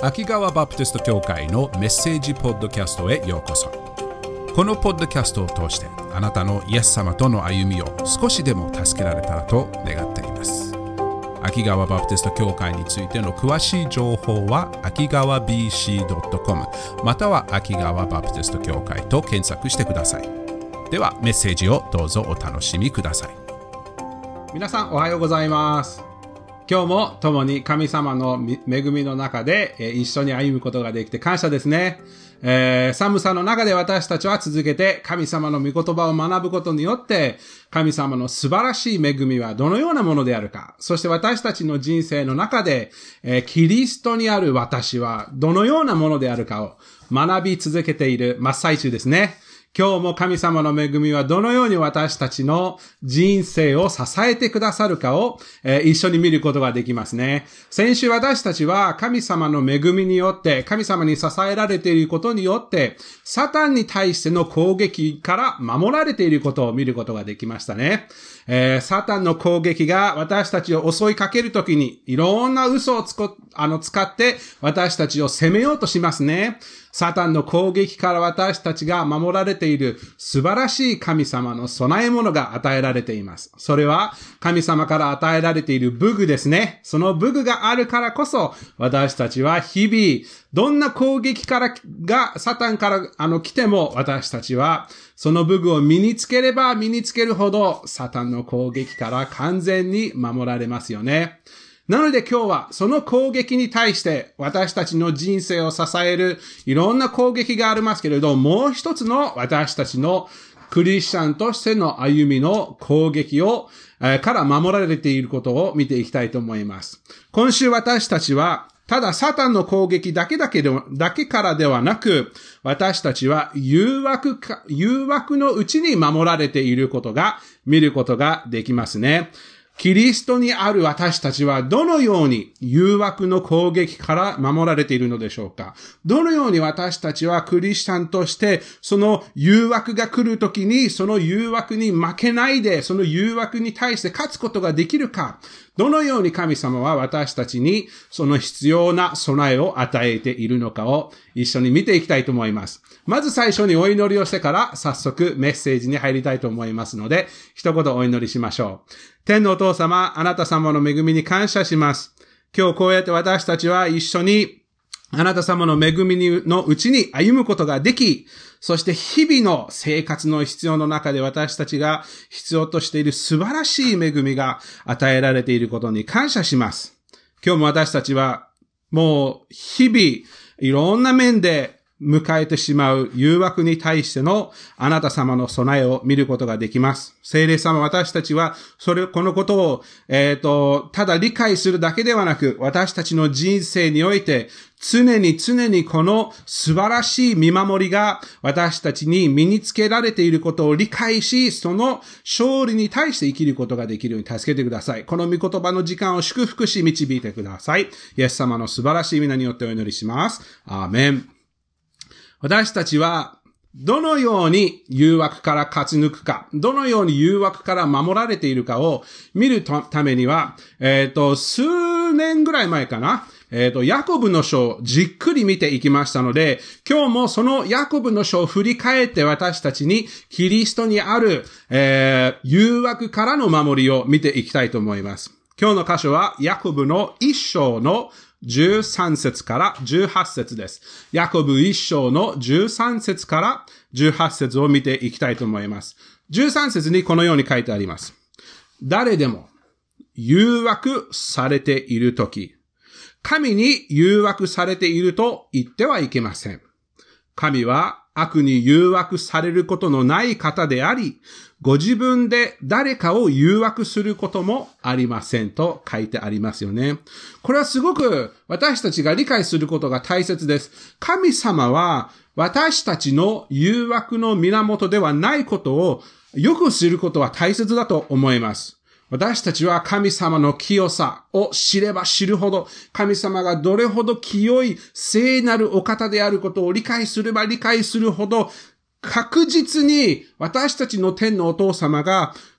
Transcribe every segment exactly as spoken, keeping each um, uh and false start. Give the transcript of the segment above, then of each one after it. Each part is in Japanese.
秋川バプテスト教会のメッセージポッドキャストへようこそ。このポッドキャストを通してあなたのイエス様との歩みを少しでも助けられたらと願っています。秋川バプテスト教会についての詳しい情報は秋川 ビーシードットコム または秋川バプテスト教会と検索してください。ではメッセージをどうぞお楽しみください。皆さんおはようございます。今日も共に神様の恵みの中で、えー、一緒に歩むことができて感謝ですね、えー。寒さの中で私たちは続けて神様の御言葉を学ぶことによって神様の素晴らしい恵みはどのようなものであるか、そして私たちの人生の中で、えー、キリストにある私はどのようなものであるかを学び続けている真っ最中ですね。今日も神様の恵みはどのように私たちの人生を支えてくださるかを、えー、一緒に見ることができますね。先週私たちは神様の恵みによって、神様に支えられていることによって、サタンに対しての攻撃から守られていることを見ることができましたね。えー、サタンの攻撃が私たちを襲いかけるときに、いろんな嘘をつこ、あの、使って私たちを責めようとしますね。サタンの攻撃から私たちが守られている素晴らしい神様の備え物が与えられています。それは神様から与えられている武具ですね。その武具があるからこそ私たちは日々どんな攻撃からがサタンからあの来ても私たちはその武具を身につければ身につけるほどサタンの攻撃から完全に守られますよね。なので今日はその攻撃に対して私たちの人生を支えるいろんな攻撃がありますけれど、もう一つの私たちのクリスチャンとしての歩みの攻撃を、えー、から守られていることを見ていきたいと思います。今週私たちはただサタンの攻撃だけだけでだけからではなく、私たちは誘惑か、誘惑のうちに守られていることが見ることができますね。キリストにある私たちはどのように誘惑の攻撃から守られているのでしょうか。どのように私たちはクリスチャンとしてその誘惑が来るときにその誘惑に負けないでその誘惑に対して勝つことができるか。どのように神様は私たちにその必要な備えを与えているのかを一緒に見ていきたいと思います。まず最初にお祈りをしてから早速メッセージに入りたいと思いますので、一言お祈りしましょう。天のお父様、あなた様の恵みに感謝します。今日こうやって私たちは一緒にあなた様の恵みのうちに歩むことができ、そして日々の生活の必要の中で私たちが必要としている素晴らしい恵みが与えられていることに感謝します。今日も私たちはもう日々いろんな面で迎えてしまう誘惑に対してのあなた様の備えを見ることができます。聖霊様、私たちはそれ、このことを、えっと、ただ理解するだけではなく、私たちの人生において常に常にこの素晴らしい見守りが私たちに身につけられていることを理解し、その勝利に対して生きることができるように助けてください。この御言葉の時間を祝福し導いてください。イエス様の素晴らしい皆によってお祈りします。アーメン。私たちはどのように誘惑から勝ち抜くか、どのように誘惑から守られているかを見るためには、えっと、数年ぐらい前かな、えっと、ヤコブの書をじっくり見ていきましたので、今日もそのヤコブの書を振り返って私たちにキリストにある、えー、誘惑からの守りを見ていきたいと思います。今日の箇所はヤコブの一章のじゅうさん節からじゅうはち節です。ヤコブ一章のじゅうさん節からじゅうはち節を見ていきたいと思います。じゅうさん節にこのように書いてあります。誰でも誘惑されているとき、神に誘惑されていると言ってはいけません。神は悪に誘惑されることのない方であり、ご自分で誰かを誘惑することもありませんと書いてありますよね。これはすごく私たちが理解することが大切です。神様は私たちの誘惑の源ではないことをよく知ることは大切だと思います。私たちは神様の清さを知れば知るほど、神様がどれほど清い聖なるお方であることを理解すれば理解するほど、確実に私たちの天のお父様が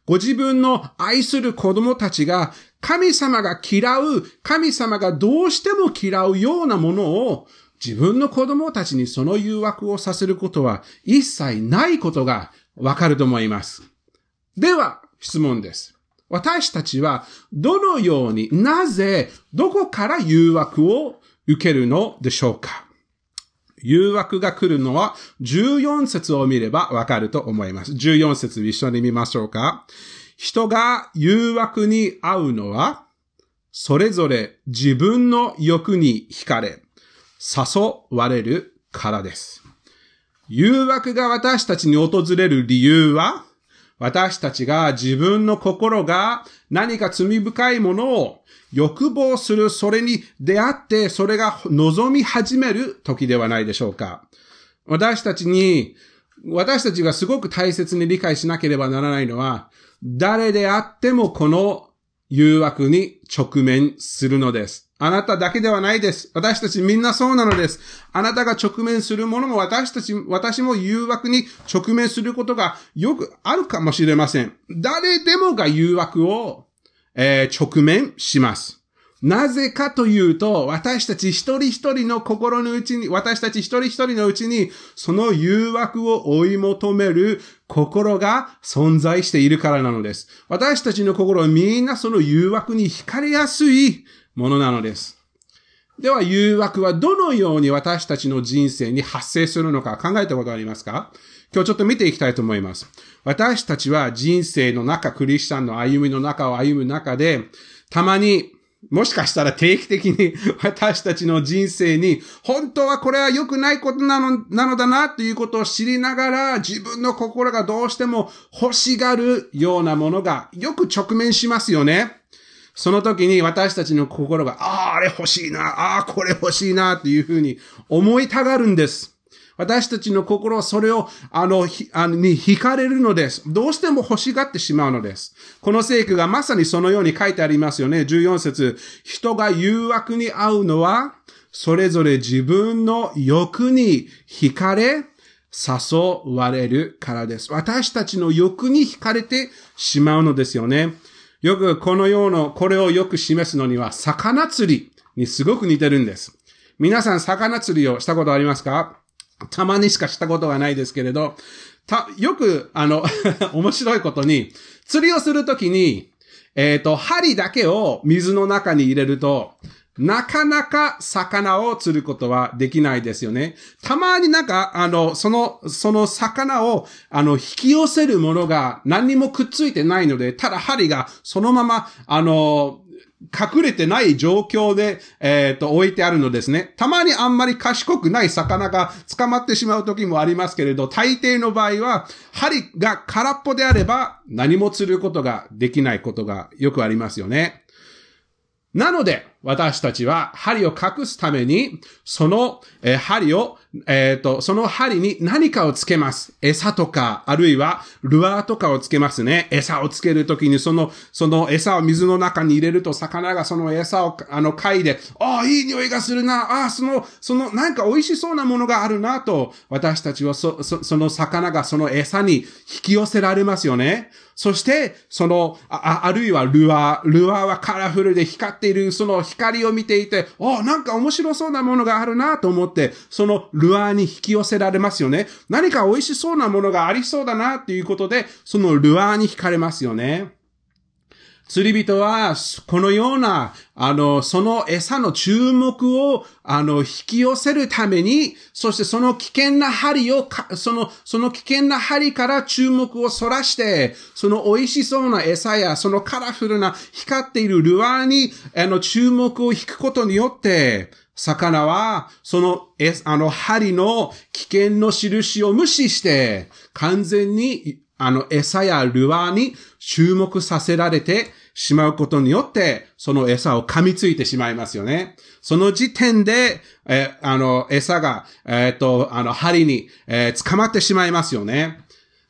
ご自分の愛する子供たちが神様が嫌う、神様がどうしても嫌うようなものを自分の子供たちにその誘惑をさせることは一切ないことがわかると思います。では、質問です。私たちはどのように、なぜ、どこから誘惑を受けるのでしょうか？誘惑が来るのはじゅうよん節を見ればわかると思います。じゅうよん節一緒に見ましょうか。人が誘惑に遭うのは、それぞれ自分の欲に惹かれ、誘われるからです。誘惑が私たちに訪れる理由は、私たちが自分の心が何か罪深いものを欲望する、それに出会って、それが望み始める時ではないでしょうか。私たちに、私たちがすごく大切に理解しなければならないのは、誰であってもこの誘惑に直面するのです。あなただけではないです。私たちみんなそうなのです。あなたが直面するものも私たち、私も誘惑に直面することがよくあるかもしれません。誰でもが誘惑を、えー、直面します。なぜかというと、私たち一人一人の心のうちに、私たち一人一人のうちに、その誘惑を追い求める心が存在しているからなのです。私たちの心はみんなその誘惑に惹かれやすいものなのです。では、誘惑はどのように私たちの人生に発生するのか考えたことありますか？今日ちょっと見ていきたいと思います。私たちは人生の中、クリスチャンの歩みの中を歩む中で、たまに、もしかしたら定期的に私たちの人生に本当はこれは良くないことなの、なのだなということを知りながら自分の心がどうしても欲しがるようなものがよく直面しますよね。その時に私たちの心が、ああ、あれ欲しいな、ああ、これ欲しいなというふうに思いたがるんです。私たちの心はそれを、あの、ひ、あの、に惹かれるのです。どうしても欲しがってしまうのです。この聖句がまさにそのように書いてありますよね。じゅうよん節。人が誘惑に遭うのは、それぞれ自分の欲に惹かれ、誘われるからです。私たちの欲に惹かれてしまうのですよね。よくこのような、これをよく示すのには、魚釣りにすごく似てるんです。皆さん、魚釣りをしたことありますか？たまにしかしたことがないですけれど、た、よく、あの、面白いことに、釣りをするときに、えっと、針だけを水の中に入れると、なかなか魚を釣ることはできないですよね。たまになんか、あの、その、その魚を、あの、引き寄せるものが何にもくっついてないので、ただ針がそのまま、あの、隠れてない状況で、えっと、置いてあるのですね。たまにあんまり賢くない魚が捕まってしまう時もありますけれど、大抵の場合は、針が空っぽであれば、何も釣ることができないことがよくありますよね。なので、私たちは針を隠すために、その、えー、針を、えっと、その針に何かをつけます。餌とか、あるいはルアーとかをつけますね。餌をつけるときに、その、その餌を水の中に入れると、魚がその餌を、あの、嗅いで、ああ、いい匂いがするな。ああ、その、その、なんか美味しそうなものがあるなと、私たちはそ、そ、その魚がその餌に引き寄せられますよね。そして、その、あ、あるいはルアー。ルアーはカラフルで光っている、その光を見ていて、あ、なんか面白そうなものがあるなと思って、そのルアーに引き寄せられますよね。何か美味しそうなものがありそうだなっていうことで、そのルアーに惹かれますよね。釣り人は、このような、あの、その餌の注目を、あの、引き寄せるために、そしてその危険な針を、その、その危険な針から注目をそらして、その美味しそうな餌や、そのカラフルな光っているルアーに、あの、注目を引くことによって、魚は、その、え、あの、針の危険の印を無視して、完全に、あの、餌やルアーに注目させられてしまうことによって、その餌を噛みついてしまいますよね。その時点で、え、あの、餌が、えっと、あの、針に、えー、捕まってしまいますよね。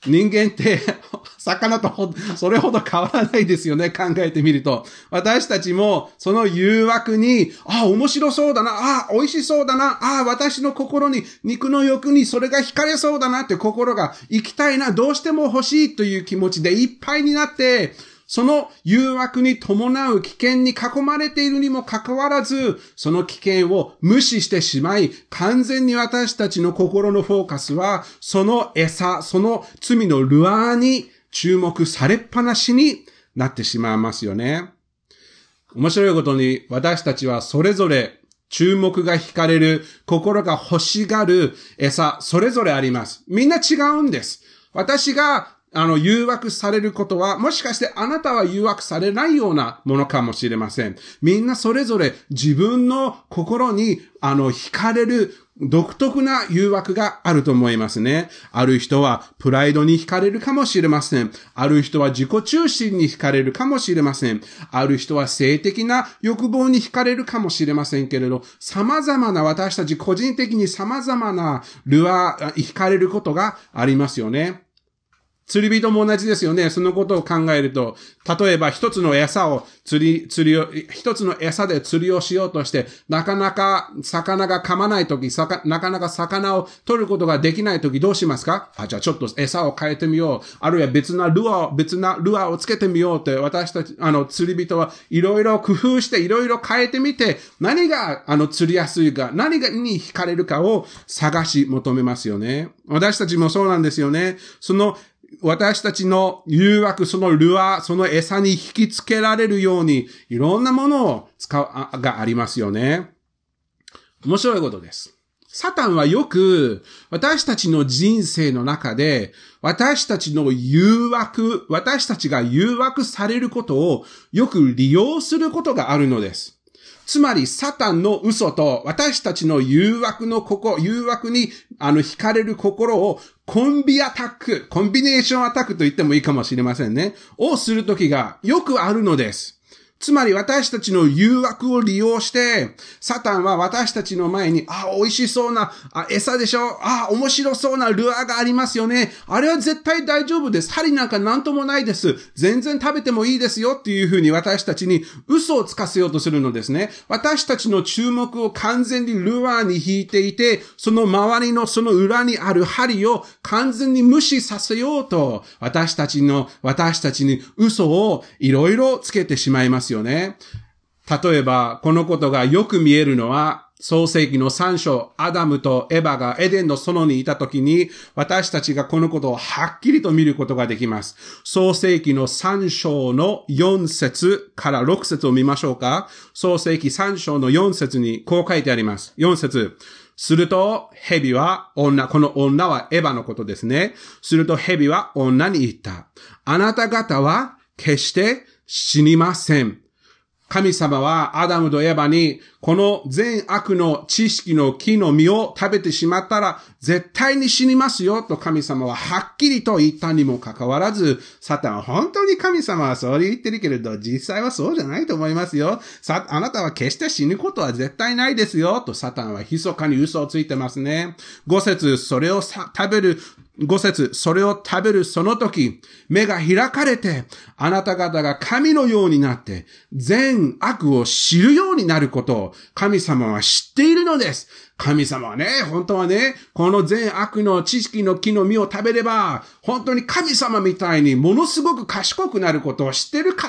人間って、魚とそれほど変わらないですよね、考えてみると。私たちもその誘惑に、ああ、面白そうだな、ああ、美味しそうだな、ああ、私の心に、肉の欲にそれが惹かれそうだなって心が行きたいな、どうしても欲しいという気持ちでいっぱいになって、その誘惑に伴う危険に囲まれているにもかかわらず、その危険を無視してしまい、完全に私たちの心のフォーカスは、その餌、その罪のルアーに注目されっぱなしになってしまいますよね。面白いことに、私たちはそれぞれ注目が惹かれる、心が欲しがる餌、それぞれあります。みんな違うんです。私があの、誘惑されることは、もしかしてあなたは誘惑されないようなものかもしれません。みんなそれぞれ自分の心に、あの、惹かれる独特な誘惑があると思いますね。ある人はプライドに惹かれるかもしれません。ある人は自己中心に惹かれるかもしれません。ある人は性的な欲望に惹かれるかもしれませんけれど、様々な私たち個人的に様々なルアー、惹かれることがありますよね。釣り人も同じですよね。そのことを考えると、例えば一つの餌を釣り、釣りを、一つの餌で釣りをしようとして、なかなか魚が噛まないとき、なかなか魚を取ることができないときどうしますか？あ、じゃあちょっと餌を変えてみよう。あるいは別なルアー、別なルアーをつけてみようって、私たち、あの、釣り人はいろいろ工夫していろいろ変えてみて、何が、あの、釣りやすいか、何がに惹かれるかを探し求めますよね。私たちもそうなんですよね。その、私たちの誘惑、そのルアー、その餌に引きつけられるように、いろんなものを使う、あがありますよね。面白いことです。サタンはよく、私たちの人生の中で、私たちの誘惑、私たちが誘惑されることをよく利用することがあるのです。つまり、サタンの嘘と私たちの誘惑のここ、誘惑に、あの、惹かれる心をコンビアタック、コンビネーションアタックと言ってもいいかもしれませんね。をするときがよくあるのです。つまり私たちの誘惑を利用して、サタンは私たちの前に、あ、美味しそうなあ餌でしょ、あ、面白そうなルアーがありますよね。あれは絶対大丈夫です。針なんかなんともないです。全然食べてもいいですよっていうふうに私たちに嘘をつかせようとするのですね。私たちの注目を完全にルアーに引いていて、その周りのその裏にある針を完全に無視させようと、私たちの、私たちに嘘をいろいろつけてしまいますよね。例えば、このことがよく見えるのは、創世記のさん章、アダムとエバがエデンの園にいたときに、私たちがこのことをはっきりと見ることができます。創世記のさん章のよん節からろく節を見ましょうか。創世記さん章のよん節にこう書いてあります。よん節。すると、蛇は女、この女はエバのことですね。すると蛇は女に言った。あなた方は決して死にません。神様はアダムとエバにこの善悪の知識の木の実を食べてしまったら絶対に死にますよと神様ははっきりと言ったにもかかわらず、サタンは本当に神様はそう言ってるけれど実際はそうじゃないと思いますよ。さ、あなたは決して死ぬことは絶対ないですよとサタンは密かに嘘をついてますね。ご節、それをさ食べる五節、それを食べるその時、目が開かれて、あなた方が神のようになって、善悪を知るようになることを神様は知っているのです。神様はね、本当はね、この善悪の知識の木の実を食べれば、本当に神様みたいにものすごく賢くなることを知ってるから、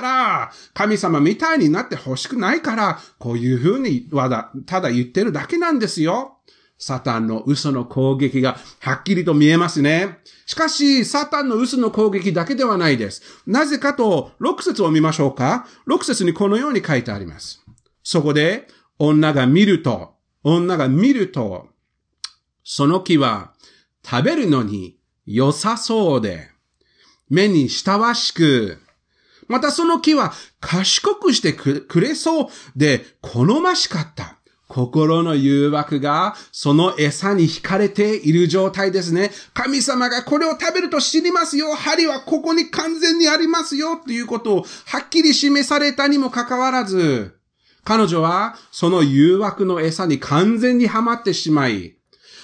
神様みたいになってほしくないから、こういうふうにただ言ってるだけなんですよ。サタンの嘘の攻撃がはっきりと見えますね。しかし、サタンの嘘の攻撃だけではないです。なぜかと、ろく節を見ましょうか。ろく節にこのように書いてあります。そこで、女が見ると、女が見ると、その木は食べるのに良さそうで、目に親しく、またその木は賢くしてくれそうで好ましかった。心の誘惑がその餌に惹かれている状態ですね。神様がこれを食べると死にますよ。針はここに完全にありますよ。っていうことをはっきり示されたにもかかわらず、彼女はその誘惑の餌に完全にはまってしまい、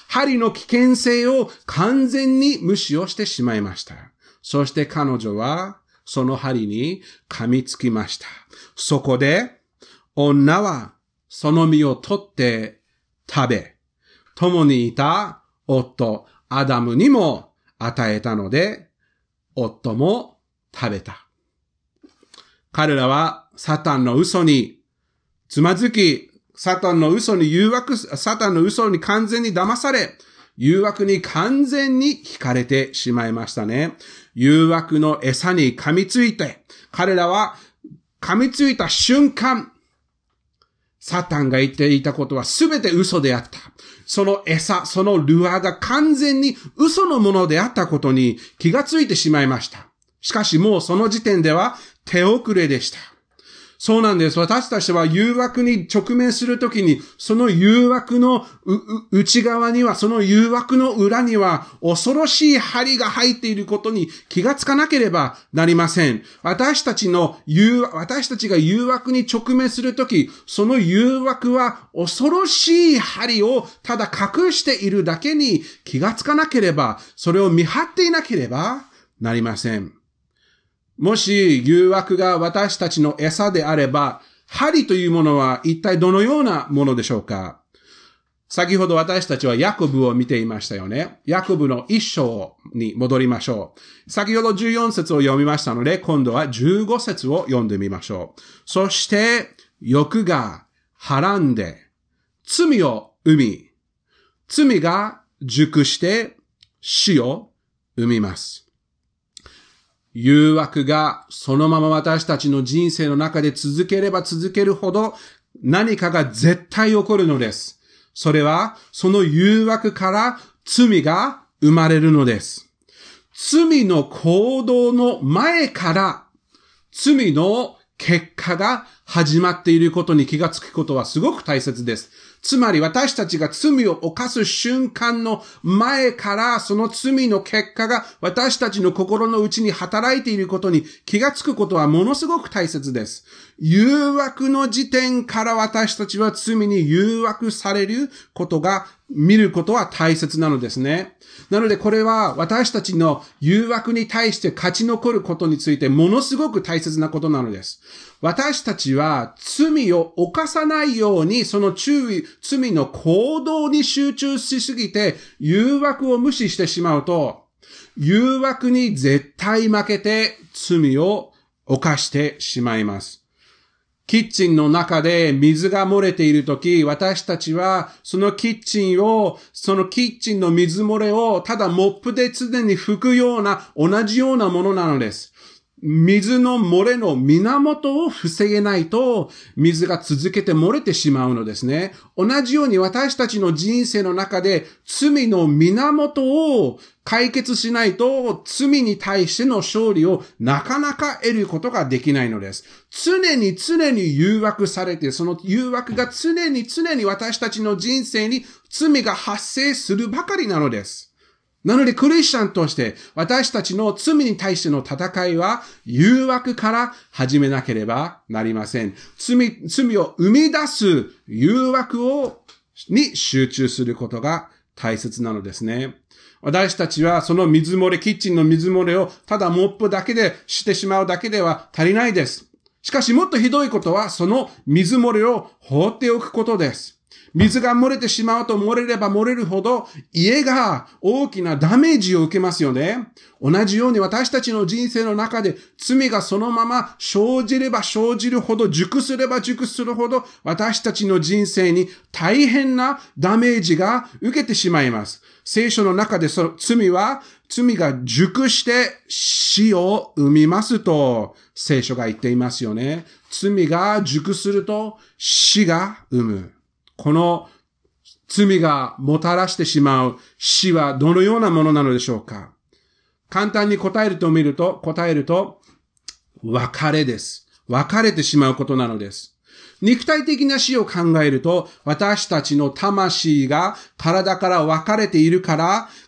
針の危険性を完全に無視をしてしまいました。そして彼女はその針に噛みつきました。そこで女はその実を取って食べ、共にいた夫アダムにも与えたので、夫も食べた。彼らはサタンの嘘につまずき、サタンの嘘に誘惑、サタンの嘘に完全に騙され、誘惑に完全に惹かれてしまいましたね。誘惑の餌に噛みついて、彼らは噛みついた瞬間、サタンが言っていたことはすべて嘘であった。その餌、そのルアーが完全に嘘のものであったことに気がついてしまいました。しかしもうその時点では手遅れでした。そうなんです。私たちは誘惑に直面するときに、その誘惑の内側には、その誘惑の裏には、恐ろしい針が入っていることに気がつかなければなりません。私たちの誘惑、私たちが誘惑に直面するとき、その誘惑は恐ろしい針をただ隠しているだけに気がつかなければ、それを見張っていなければなりません。もし誘惑が私たちの餌であれば、針というものは一体どのようなものでしょうか？先ほど私たちはヤコブを見ていましたよね。ヤコブの一章に戻りましょう。先ほどじゅうよん節を読みましたので、今度はじゅうご節を読んでみましょう。そして、欲がはらんで、罪を生み、罪が熟して死を生みます。誘惑がそのまま私たちの人生の中で続ければ続けるほど何かが絶対起こるのです。それはその誘惑から罪が生まれるのです。罪の行動の前から罪の結果が始まっていることに気がつくことはすごく大切です。つまり私たちが罪を犯す瞬間の前からその罪の結果が私たちの心の内に働いていることに気がつくことはものすごく大切です。誘惑の時点から私たちは罪に誘惑されることが見ることは大切なのですね。なのでこれは私たちの誘惑に対して勝ち残ることについてものすごく大切なことなのです。私たちは罪を犯さないようにその注意、罪の行動に集中しすぎて誘惑を無視してしまうと、誘惑に絶対負けて罪を犯してしまいます。キッチンの中で水が漏れているとき、私たちはそのキッチンを、そのキッチンの水漏れをただモップで常に拭くような同じようなものなのです。水の漏れの源を防げないと、水が続けて漏れてしまうのですね。同じように私たちの人生の中で罪の源を解決しないと、罪に対しての勝利をなかなか得ることができないのです。常に常に誘惑されて、その誘惑が常に常に私たちの人生に罪が発生するばかりなのです。なのでクリスチャンとして私たちの罪に対しての戦いは誘惑から始めなければなりません。罪、罪を生み出す誘惑を、に集中することが大切なのですね。私たちはその水漏れ、キッチンの水漏れをただモップだけでしてしまうだけでは足りないです。しかしもっとひどいことはその水漏れを放っておくことです。水が漏れてしまうと漏れれば漏れるほど家が大きなダメージを受けますよね。同じように私たちの人生の中で罪がそのまま生じれば生じるほど、熟すれば熟するほど私たちの人生に大変なダメージが受けてしまいます。聖書の中でその罪は罪が熟して死を生みますと聖書が言っていますよね。罪が熟すると死が生む。この罪がもたらしてしまう死はどのようなものなのでしょうか？簡単に答えると見ると、答えると、別れです。別れてしまうことなのです。肉体的な死を考えると、私たちの魂が体から分かれているから、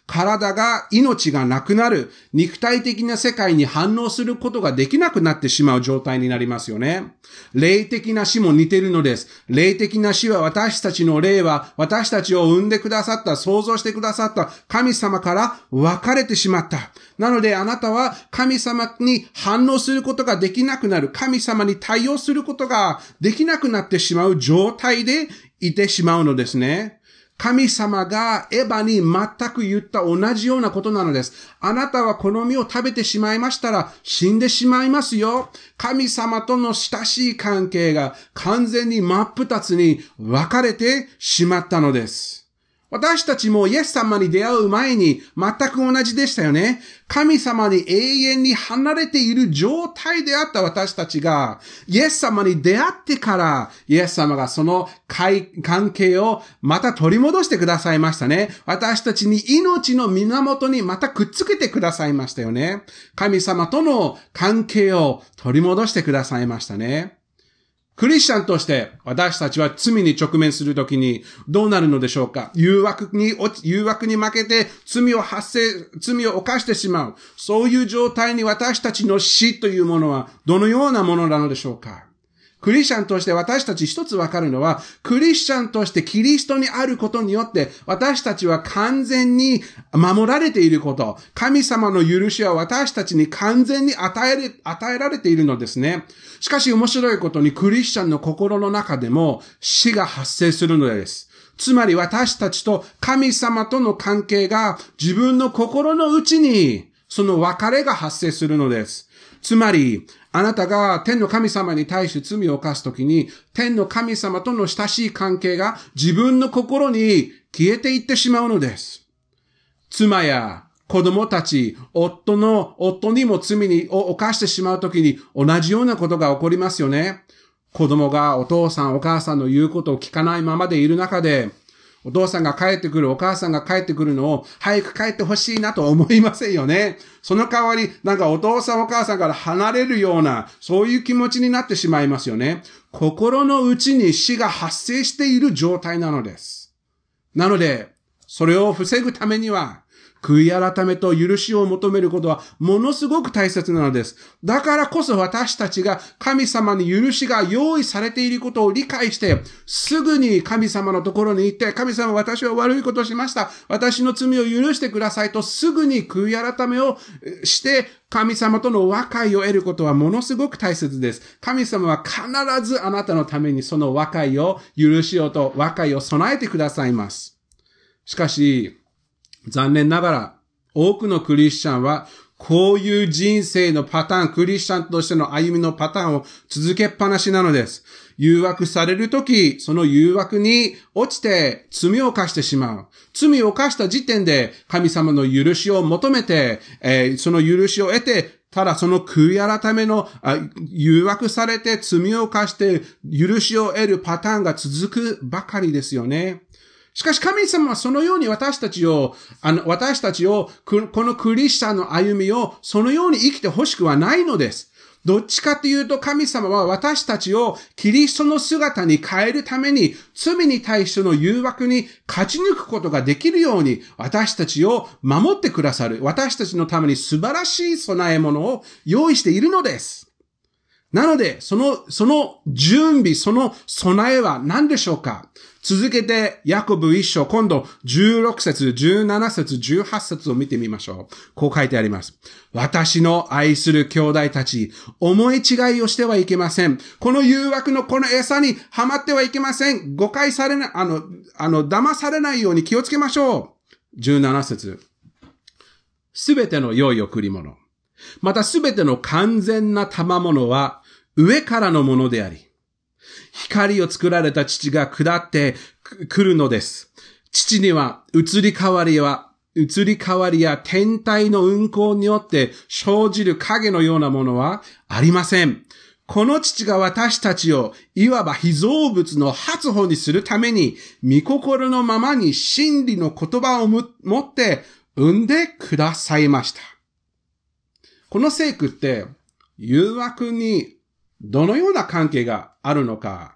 体が、命がなくなる、肉体的な世界に反応することができなくなってしまう状態になりますよね。霊的な死も似ているのです。霊的な死は私たちの霊は、私たちを生んでくださった、創造してくださった神様から分れてしまった。なのであなたは神様に反応することができなくなる。神様に対応することができなくなってしまう状態でいてしまうのですね。神様がエヴァに全く言った同じようなことなのです。あなたはこの実を食べてしまいましたら死んでしまいますよ。神様との親しい関係が完全に真っ二つに分かれてしまったのです。私たちもイエス様に出会う前に全く同じでしたよね。神様に永遠に離れている状態であった私たちが、イエス様に出会ってから、イエス様がその関係をまた取り戻してくださいましたね。私たちに命の源にまたくっつけてくださいましたよね。神様との関係を取り戻してくださいましたね。クリスチャンとして私たちは罪に直面するときにどうなるのでしょうか。誘惑に、誘惑に負けて罪を発生、罪を犯してしまう。そういう状態に私たちの死というものはどのようなものなのでしょうか。クリスチャンとして私たち一つわかるのは、クリスチャンとしてキリストにあることによって、私たちは完全に守られていること、神様の許しは私たちに完全に与え、与えられているのですね。しかし面白いことに、クリスチャンの心の中でも死が発生するのです。つまり私たちと神様との関係が自分の心の内にその別れが発生するのです。つまり、あなたが天の神様に対して罪を犯すときに、天の神様との親しい関係が自分の心に消えていってしまうのです。妻や子供たち、夫の、夫にも罪に犯してしまうときに同じようなことが起こりますよね。子供がお父さんお母さんの言うことを聞かないままでいる中で、お父さんが帰ってくる、お母さんが帰ってくるのを早く帰ってほしいなと思いませんよね。その代わり、なんかお父さんお母さんから離れるような、そういう気持ちになってしまいますよね。心の内に死が発生している状態なのです。なので、それを防ぐためには、悔い改めと許しを求めることはものすごく大切なのです。だからこそ私たちが神様に許しが用意されていることを理解して、すぐに神様のところに行って、神様私は悪いことをしました。私の罪を許してくださいとすぐに悔い改めをして、神様との和解を得ることはものすごく大切です。神様は必ずあなたのためにその和解を許しようと和解を備えてくださいます。しかし、残念ながら、多くのクリスチャンは、こういう人生のパターン、クリスチャンとしての歩みのパターンを続けっぱなしなのです。誘惑されるとき、その誘惑に落ちて罪を犯してしまう。罪を犯した時点で神様の許しを求めて、えー、その許しを得て、ただその悔い改めの誘惑されて罪を犯して許しを得るパターンが続くばかりですよね。しかし神様はそのように私たちを、あの、私たちを、このクリスチャンの歩みをそのように生きてほしくはないのです。どっちかというと神様は私たちをキリストの姿に変えるために罪に対しての誘惑に勝ち抜くことができるように私たちを守ってくださる。私たちのために素晴らしい備え物を用意しているのです。なので、その、その準備、その備えは何でしょうか？続けて、ヤコブ一章、今度じゅうろく節、じゅうなな節、じゅうはち節を見てみましょう。こう書いてあります。私の愛する兄弟たち、思い違いをしてはいけません。この誘惑のこの餌にはまってはいけません。誤解されない、あの、あの、騙されないように気をつけましょう。じゅうなな節。すべての良い贈り物。またすべての完全な賜物は上からのものであり、光を作られた父が下ってくるのです。父には移り変わりは、移り変わりや天体の運行によって生じる影のようなものはありません。この父が私たちをいわば被造物の発歩にするために、御心のままに真理の言葉を持って生んでくださいました。この聖句って誘惑にどのような関係があるのか、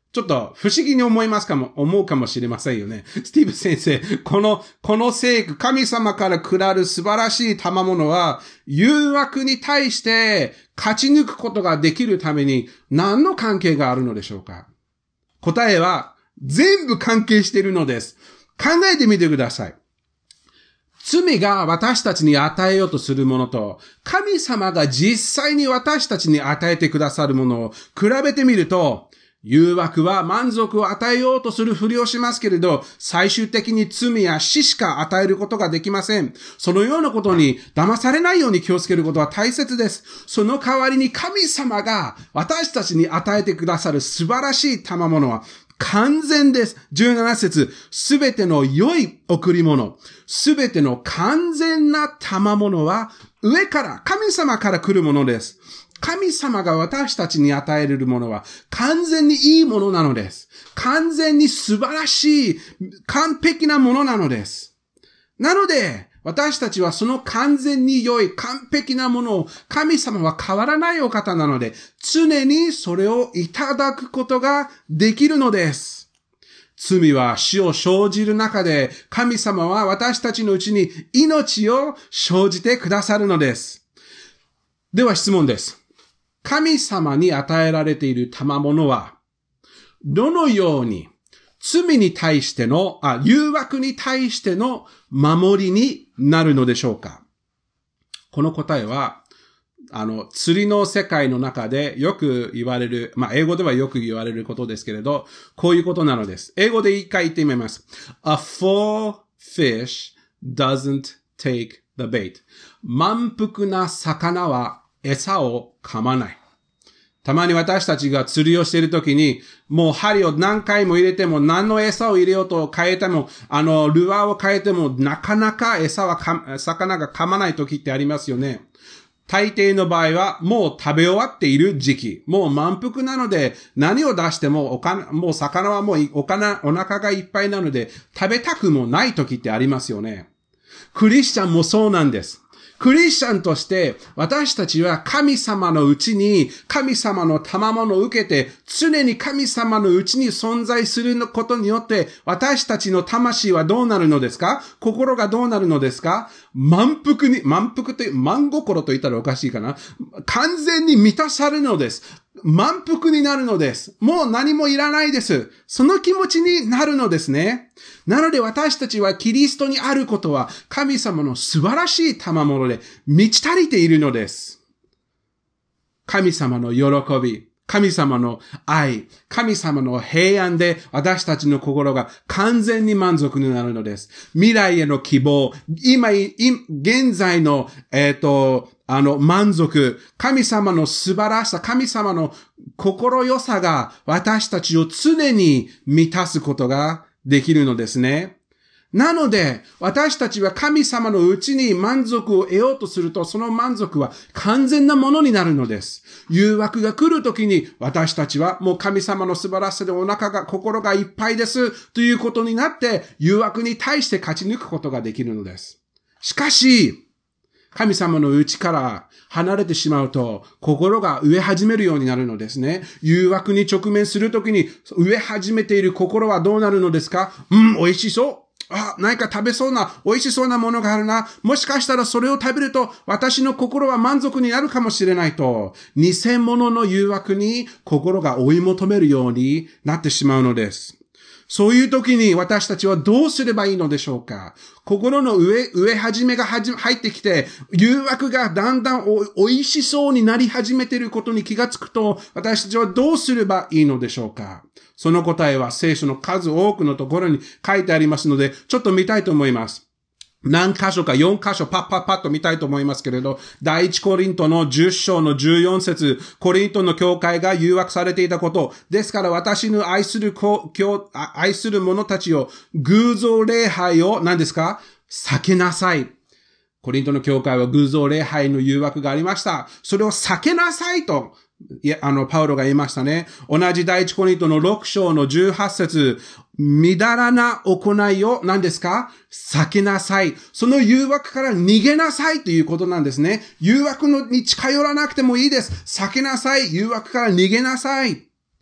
ちょっと不思議に思いますかも、思うかもしれませんよね。スティーブ先生、この、この聖句、神様から下る素晴らしい賜物は、誘惑に対して勝ち抜くことができるために何の関係があるのでしょうか？答えは全部関係しているのです。考えてみてください。罪が私たちに与えようとするものと、神様が実際に私たちに与えてくださるものを比べてみると、誘惑は満足を与えようとするふりをしますけれど、最終的に罪や死しか与えることができません。そのようなことに騙されないように気をつけることは大切です。その代わりに神様が私たちに与えてくださる素晴らしい賜物は完全です。じゅうなな節、すべての良い贈り物、すべての完全な賜物は上から、神様から来るものです。神様が私たちに与えるものは完全にいいものなのです。完全に素晴らしい、完璧なものなのです。なので、私たちはその完全に良い、完璧なものを神様は変わらないお方なので、常にそれをいただくことができるのです。罪は死を生じる中で、神様は私たちのうちに命を生じてくださるのです。では質問です。神様に与えられている賜物は、どのように罪に対しての、あ、誘惑に対しての守りになるのでしょうか？この答えは、あの、釣りの世界の中でよく言われる、まあ、英語ではよく言われることですけれど、こういうことなのです。英語で一回言ってみます。A full fish doesn't take the bait. 満腹な魚は餌を噛まない。たまに私たちが釣りをしているときに、もう針を何回も入れても、何の餌を入れようと変えても、あの、ルアーを変えても、なかなか餌はか、魚が噛まないときってありますよね。大抵の場合は、もう食べ終わっている時期。もう満腹なので、何を出しても、おか、もう魚はもうおかな、お腹がいっぱいなので、食べたくもないときってありますよね。クリスチャンもそうなんです。クリスチャンとして私たちは神様のうちに神様の賜物を受けて常に神様のうちに存在することによって私たちの魂はどうなるのですか？心がどうなるのですか？満腹に、満腹という、満心と言ったらおかしいかな。完全に満たされるのです。満腹になるのです。もう何もいらないです。その気持ちになるのですね。なので私たちはキリストにあることは神様の素晴らしい賜物で満ち足りているのです。神様の喜び、神様の愛、神様の平安で私たちの心が完全に満足になるのです。未来への希望、今、現在の、えっと、あの、満足、神様の素晴らしさ、神様の心よさが私たちを常に満たすことができるのですね。なので、私たちは神様のうちに満足を得ようとすると、その満足は完全なものになるのです。誘惑が来るときに、私たちはもう神様の素晴らしさでお腹が、心がいっぱいですということになって、誘惑に対して勝ち抜くことができるのです。しかし、神様のうちから離れてしまうと、心が飢え始めるようになるのですね。誘惑に直面するときに、飢え始めている心はどうなるのですか？うん、美味しそう。あ、何か食べそうな、美味しそうなものがあるな。もしかしたらそれを食べると、私の心は満足になるかもしれないと、偽物の誘惑に心が追い求めるようになってしまうのです。そういう時に私たちはどうすればいいのでしょうか？心の上、上始めがはじ、入ってきて、誘惑がだんだんお、美味しそうになり始めていることに気がつくと、私たちはどうすればいいのでしょうか？その答えは聖書の数多くのところに書いてありますので、ちょっと見たいと思います。何箇所かよん箇所パッパッパッと見たいと思いますけれど、第一コリントのじゅっ章のじゅうよん節、コリントの教会が誘惑されていたこと、ですから私の愛する子、愛する者たちを、偶像礼拝を何ですか？避けなさい。コリントの教会は偶像礼拝の誘惑がありました。それを避けなさいと。いや、あの、パウロが言いましたね。同じ第一コリントのろく章のじゅうはち節、みだらな行いを何ですか？避けなさい。その誘惑から逃げなさいということなんですね。誘惑に近寄らなくてもいいです。避けなさい。誘惑から逃げなさい。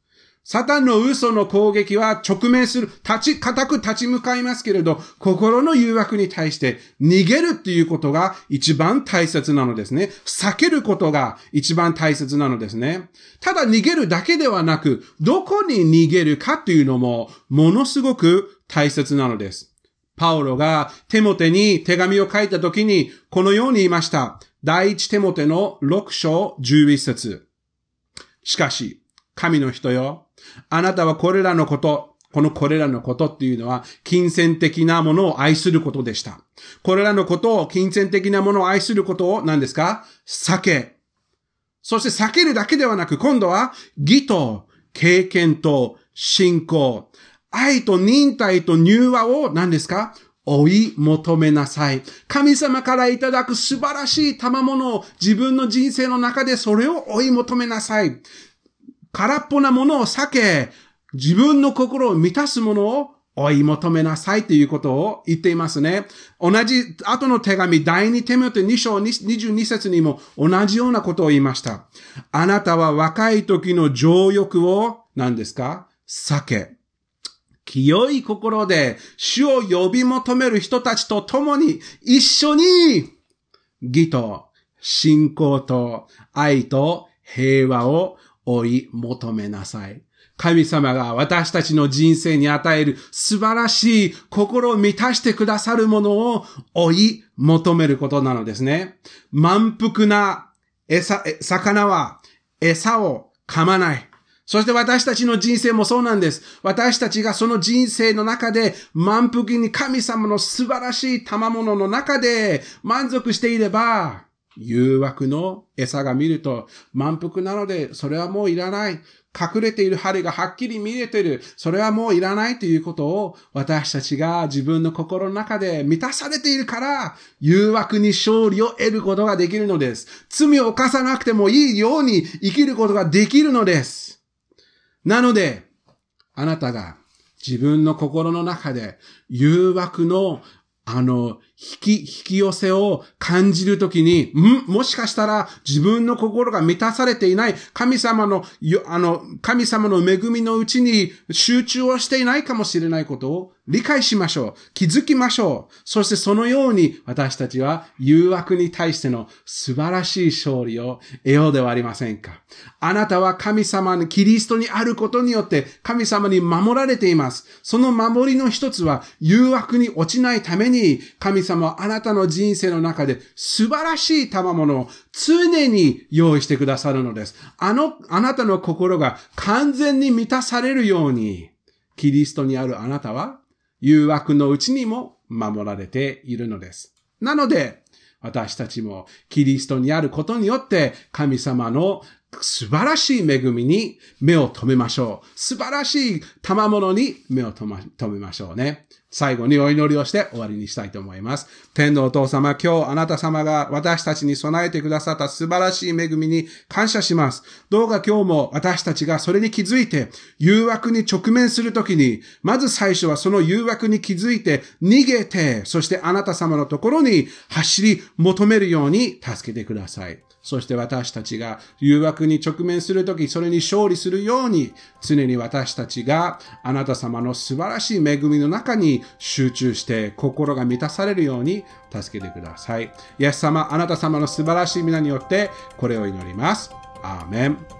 サタンの嘘の攻撃は直面する、立ち、固く立ち向かいますけれど、心の誘惑に対して逃げるっていうことが一番大切なのですね。避けることが一番大切なのですね。ただ逃げるだけではなく、どこに逃げるかっていうのもものすごく大切なのです。パウロがテモテに手紙を書いたときにこのように言いました。第一テモテのろく章じゅういち節。しかし、神の人よ。あなたはこれらのこと、このこれらのことっていうのは、金銭的なものを愛することでした。これらのことを、金銭的なものを愛することを何ですか？避け。そして避けるだけではなく、今度は、義と経験と信仰、愛と忍耐と柔和を何ですか？追い求めなさい。神様からいただく素晴らしい賜物を自分の人生の中でそれを追い求めなさい。空っぽなものを避け、自分の心を満たすものを追い求めなさいということを言っていますね。同じ後の手紙、第二テモテに章にじゅうに節にも同じようなことを言いました。あなたは若い時の情欲を何ですか？避け。清い心で主を呼び求める人たちと共に一緒に義と信仰と愛と平和を追い求めなさい。神様が私たちの人生に与える素晴らしい心を満たしてくださるものを追い求めることなのですね。満腹な餌、魚は餌を噛まない。そして私たちの人生もそうなんです。私たちがその人生の中で満腹に神様の素晴らしい賜物の中で満足していれば、誘惑の餌が見ると満腹なのでそれはもういらない。隠れている針がはっきり見えている。それはもういらないということを私たちが自分の心の中で満たされているから誘惑に勝利を得ることができるのです。罪を犯さなくてもいいように生きることができるのです。なので、あなたが自分の心の中で誘惑のあの、引き、引き寄せを感じるときに、んもしかしたら自分の心が満たされていない、神様の、あの、神様の恵みのうちに集中をしていないかもしれないことを理解しましょう。気づきましょう。そしてそのように私たちは誘惑に対しての素晴らしい勝利を得ようではありませんか。あなたは神様に、キリストにあることによって神様に守られています。その守りの一つは誘惑に落ちないために神様はあなたの人生の中で素晴らしい賜物を常に用意してくださるのです。あの、あなたの心が完全に満たされるように、キリストにあるあなたは誘惑のうちにも守られているのです。なので、私たちもキリストにあることによって神様の素晴らしい恵みに目を留めましょう。素晴らしい賜物に目を留めましょうね。最後にお祈りをして終わりにしたいと思います。天のお父様、今日あなた様が私たちに備えてくださった素晴らしい恵みに感謝します。どうか今日も私たちがそれに気づいて誘惑に直面するときに、まず最初はその誘惑に気づいて逃げて、そしてあなた様のところに走り求めるように助けてください。そして私たちが誘惑に直面するとき、それに勝利するように、常に私たちがあなた様の素晴らしい恵みの中に集中して心が満たされるように助けてください。イエス様、あなた様の素晴らしい皆によってこれを祈ります。アーメン。